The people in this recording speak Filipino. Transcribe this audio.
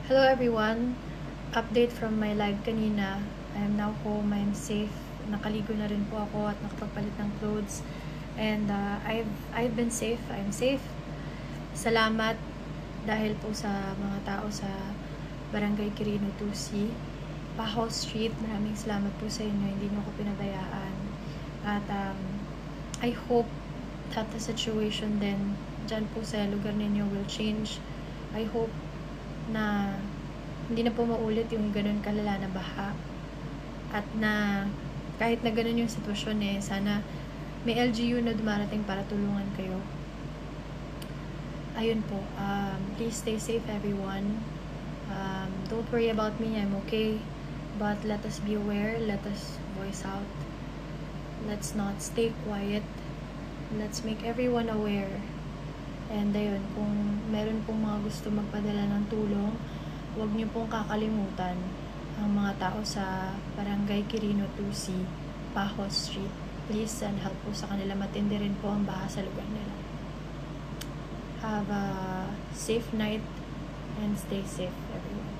Hello everyone! Update from my live kanina. I am now home. I am safe. Nakaligo na rin po ako at nakapagpalit ng clothes. And I've been safe. I'm safe. Salamat dahil po sa mga tao sa Barangay Quirino 2C, Paho Street. Maraming salamat po sa inyo. Hindi niyo ko pinabayaan. At I hope that the situation then dyan po sa lugar ninyo will change. I hope na hindi na po maulit yung ganun kalala na baha at na kahit na ganun yung sitwasyon sana may LGU na dumarating para tulungan kayo. Ayun po, please stay safe everyone. Don't worry about me, I'm okay, but let us be aware, let us voice out, let's not stay quiet, let's make everyone aware. And ayun, kung meron pong mga gusto magpadala ng tulong, huwag niyo pong kakalimutan ang mga tao sa Barangay Quirino 2C, Paho Street. Please send help po sa kanila. Matindi rin po ang baha sa lugar nila. Have a safe night and stay safe everyone.